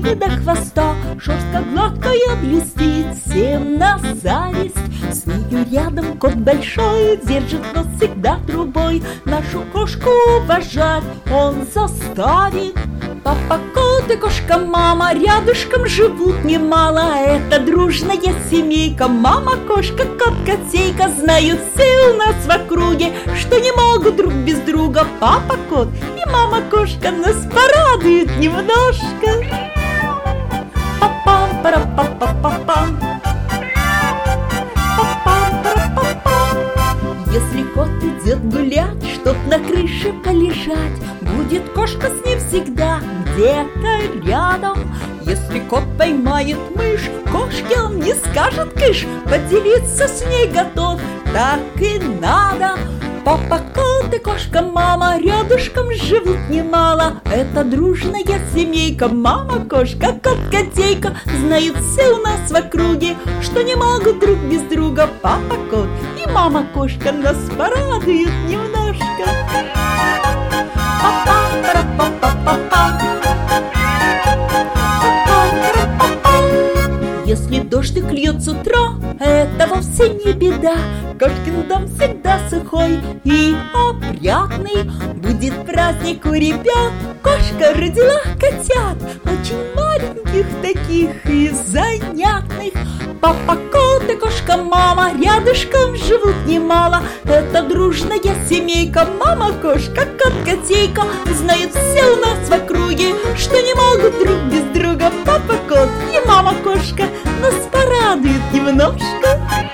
лапки до хвоста, шерстка гладкая блестит, всем на зависть. С нею рядом кот большой, держит нос всегда трубой. Нашу кошку уважать он заставит. Папа кот и кошка-мама рядышком живут немало. Это дружная семейка, мама-кошка, кот-котейка. Знают все у нас в округе, что не могут друг без друга. Папа-кот и мама-кошка нас порадуют немножко. Папам-пара-папа-папам. Если кот идет гулять, чтоб на крыше полежать, будет кошка с ним всегда где-то рядом. Если кот поймает мышь, кошке он не скажет кыш, поделиться с ней готов, так и надо. Папа кот и кошка-мама рядышком живут немало. Это дружная семейка, мама-кошка, кот-котейка. Знают все у нас в округе, что не могут друг без друга. Папа кот и мама-кошка нас порадуют немножко. Если дождик льет с утра, это вовсе не беда. Кошкин дом всегда сухой и опрятный. Будет праздник у ребят, кошка родила котят, очень маленьких таких и занятных. Папа кот и кошка-мама рядышком живут немало. Это дружная семейка, мама-кошка, кот-котейка. Знают все у нас в округе, что не могут друг без друга. Папа кот и мама-кошка нас порадуют немножко.